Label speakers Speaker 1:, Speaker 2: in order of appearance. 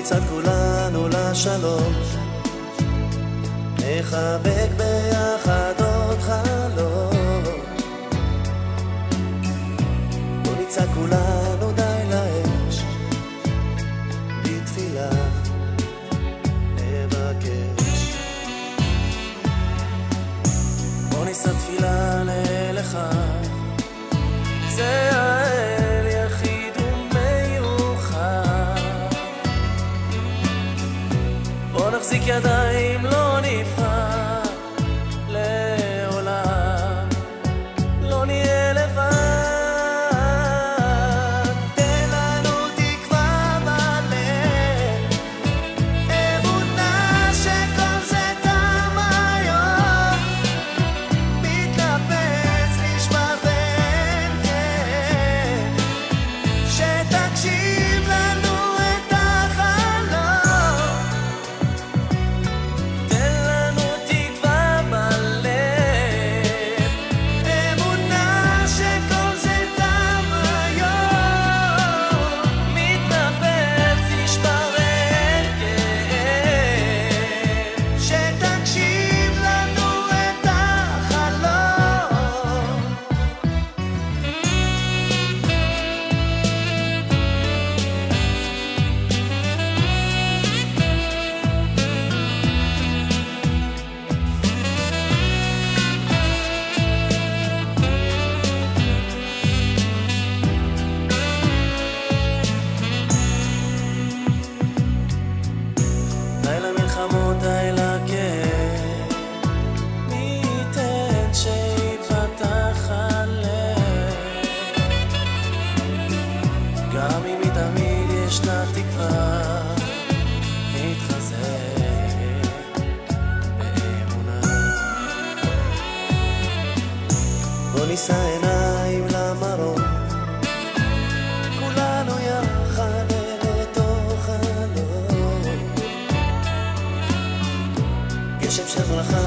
Speaker 1: נצעד כולנו לשלום, נחבק ביחד עוד חלום. בוא נצעד כולנו די לאש, בתפילה נבקש. בוא נישא תפילה לאל אחד, זה האל יחיד ומיוחד. בוא נחזיק ידיים, לא נפרד לעולם, לא נהיה לבד. תן לנו תקווה בלב, אמונה שכל זה תם היום, מתנפץ נשמע ואין כן, שתקשיב לנו את החלום. תן לנו תקווה בלב, אמונה שכל זה תם היום, מתנפץ נשבר אין כן, שתקשיב לנו את החלום. די למלחמות, די לכאב, ניתן שיפתח הלב. גם אם תמיד ישנה תקווה, נתחזק באמונה. בוא נישא עיניים למרום, כולנו יחד אל אותו חלום. גשם של ברכה